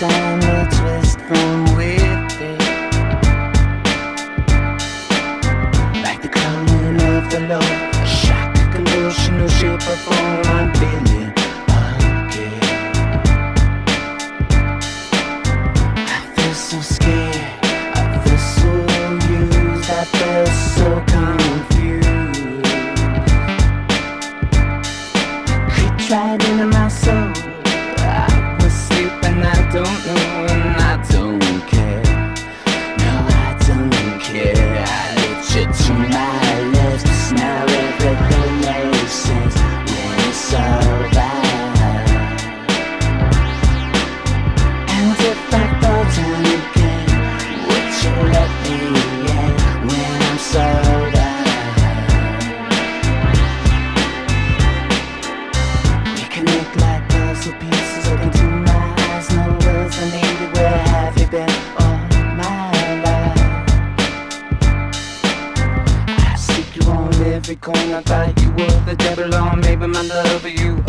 and a twist from with it. Like the coming of the Lord, a shock, a convulsion, no shape or form. I'm feeling again. I feel so scared, I feel so used, I feel so confused. Creeps right into my soul. I was sleeping, I don't know, and I don't care. No, I don't care. I let you to my left. Now everything makes sense when it's over. And if I fall down again, would you let me in when I'm sober? We connect like puzzle pieces, look into my eyes, no words are needed. Where have you been all my life? I seek you on every corner, thought you were the devil, or maybe my love of you